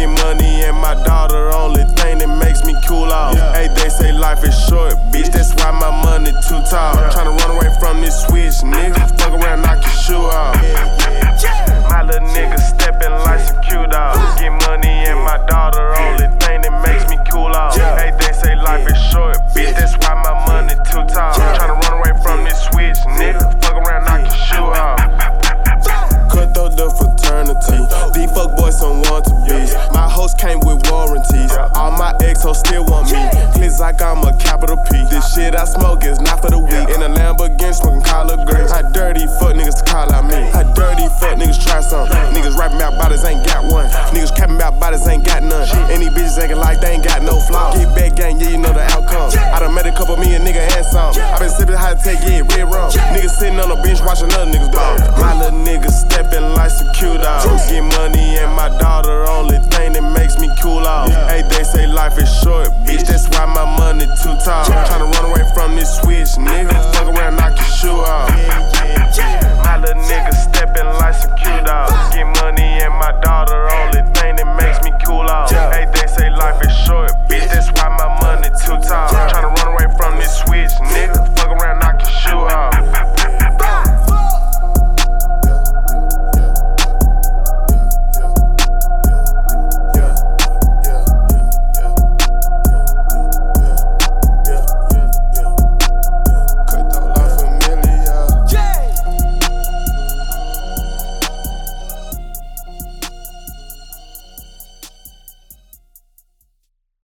Get money and my daughter, only thing that makes me cool off. Hey, they say life is short, bitch, that's why my money too tall. Tryna run away from this switch, nigga. Fuck around, knock your shoe off. My little nigga steppin' like some cute dogs. Get money and my daughter, only thing that makes me cool off. Hey, they say life is short, bitch, that's why my money too tall. Tryna run away from this switch, nigga. Fuck around, knock your shoe off. Cutthroat the fraternity. These fuck boys some want-to-be's. My host came with warranties. All my ex-hoes still want me. Clicks like I'm a capital P. This shit I smoke is not for the weak. In a Lamborghini smoking collard greens. How dirty fuck niggas to call out me. How dirty fuck niggas try something. Niggas rapping about bodies ain't got one. Niggas capping about bodies ain't got none. Any bitches acting like they ain't got no flaw. Get back gang, yeah, you know the outcome. I done met a couple me a nigga and some. I been sipping high tech, yeah, red rum. Niggas sitting on the bench watching other niggas ball. My little nigga steppin' like some cute dogs. Get money and my daughter, only thing that makes me cool off. Hey, they say life is short, bitch, that's why my money too tall. Tryna run away from this switch, nigga.